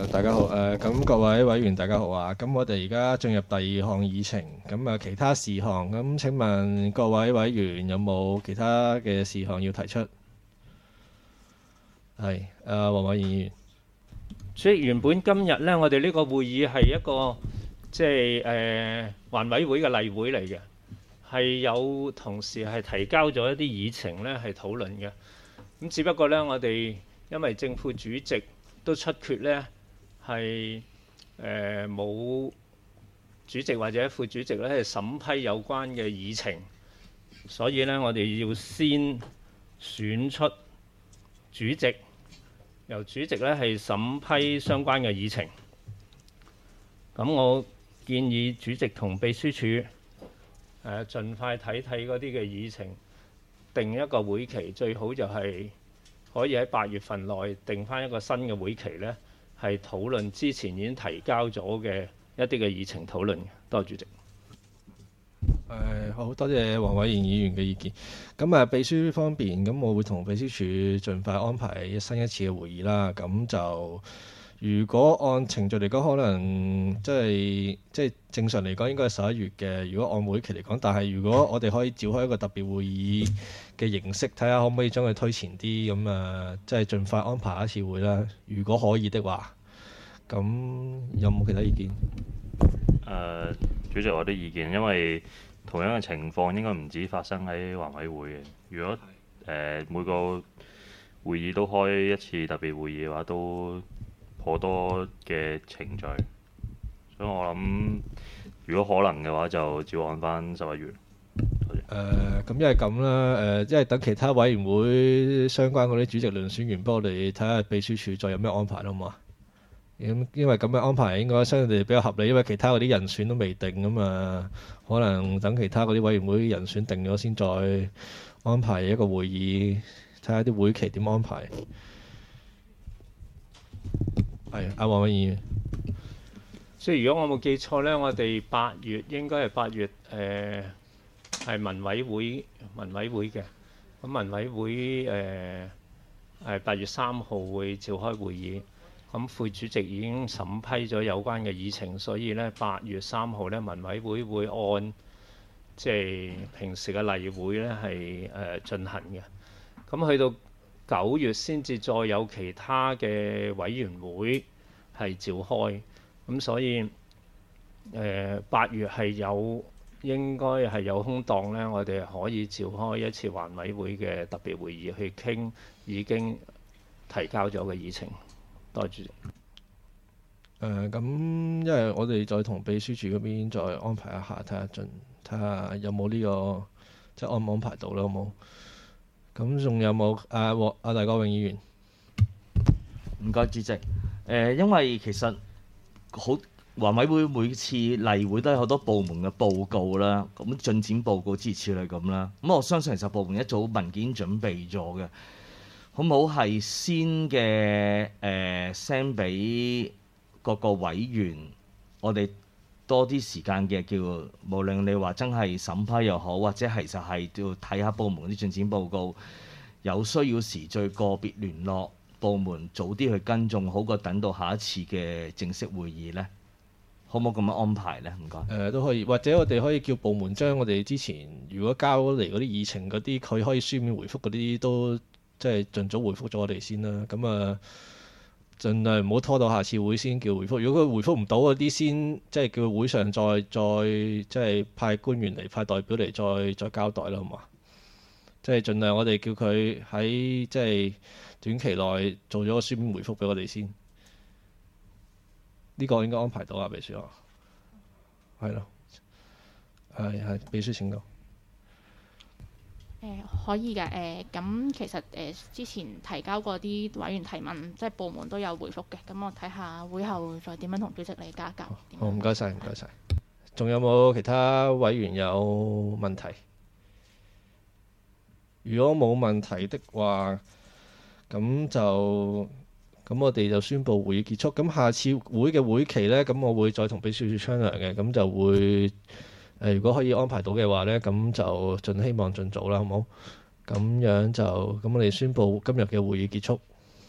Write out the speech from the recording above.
大家好，咁各位委員大家好啊，咁我哋而家進入第二項議程，咁其他事項，咁請問各位委員有冇其他嘅事項要提出？係，黃偉賢議員。 所以原本今日呢，我哋呢個會議係一個即係環委會嘅例會嚟嘅，係有同事係提交咗一啲議程呢係討論嘅。咁只不過呢，我哋因為正副主席都出缺呢，係冇主席或者副主席呢係審批有關嘅議程，所以呢，我哋要先選出主席。由主席咧係審批相關嘅議程，咁我建議主席同秘書處盡快睇睇嗰啲嘅議程，定一個會期，最好就係可以喺8月份內定翻一個新嘅會期呢，係討論之前已經提交咗嘅一啲嘅議程討論嘅。多謝主席。 好多謝黃偉賢議員嘅意見。咁秘書方面，咁我會同秘書處盡快安排新一次嘅會議啦。咁就如果按程序嚟講，可能即係正常嚟講應該係11月嘅。如果按會期嚟講，但係如果我哋可以召開一個特別會議嘅形式，睇下可唔可以將佢推前啲，咁即係盡快安排一次會啦。如果可以的話，咁有冇其他意見？ 主席，我啲意見，因為同樣嘅情況應該唔止發生喺環委會嘅。如果每個會議都開一次特別會議嘅話，都頗多嘅程序，所以我諗如果可能嘅話，就照按翻11月。 咁因為咁啦，因為等其他委員會相關嗰啲主席輪選完，幫我哋睇下秘書處再有咩安排啦，好唔好啊？因為咁嘅安排應該相對地比較合理，因為其他嗰啲人選都未定，咁可能等其他嗰啲委員會人選定咗先，再安排一個會議，睇下啲會期點安排。係黃偉賢議員。 所以如果我冇記錯呢，我哋8月應該係8月係民委會嘅，咁民委會係8月3號會召開會議。咁副主席已經審批咗有關嘅議程，所以呢8月3號呢，民委會會按即係平時嘅例會呢係進行嘅。咁去到9月先至再有其他嘅委員會係召開。咁所以8月係應該係有空檔呢，我哋可以召開一次環委會嘅特別會議去傾已經提交咗嘅議程。多謝主席。 咁因為我哋再同秘書處嗰邊再安排一下，睇下有冇呢個即係安唔安排到啦，好冇？咁仲有冇大國榮議員？ 唔該，主席。因為其實環委會每次例會都有好多部門嘅報告啦，咁進展報告諸如此類咁啦。咁我相信其實部門一早文件準備咗嘅。好唔好係先嘅send 俾各個委員，我哋多啲時間嘅叫，無論你話真係審批又好，或者其實係要睇下部門啲進展報告，有需要時再個別聯絡部門，早啲去跟進，好過等到下一次嘅正式會議呢？可唔可以咁樣安排呢？唔該。 都可以，或者我哋可以叫部門將我哋之前如果交嚟嗰啲議程嗰啲，佢可以書面回覆嗰啲都。即係盡早回覆咗我哋先啦，咁盡量唔好拖到下次會先叫回覆。如果佢回覆唔到嗰啲，先即係叫會上再即係派官員嚟、派代表嚟再交代啦，好嘛？即係盡量我哋叫佢喺即係短期內做咗個書面回覆俾我哋先。呢個應該安排到啊，秘書啊，係咯，係秘書請到。 可以嘅，咁其實之前提交過啲委員提問，即係部門都有回覆嘅。咁我睇下會後再點樣同主席你加夾。 好，唔該晒，唔該晒。仲有冇其他委員有問題？如果冇問題的話，咁我哋就宣佈會議結束。咁下次會嘅會期呢，咁我會再同秘書處商量嘅，咁就會。如果可以安排到嘅話呢，咁就希望盡早啦，好冇？咁樣就咁，我哋宣佈今日嘅會議結束。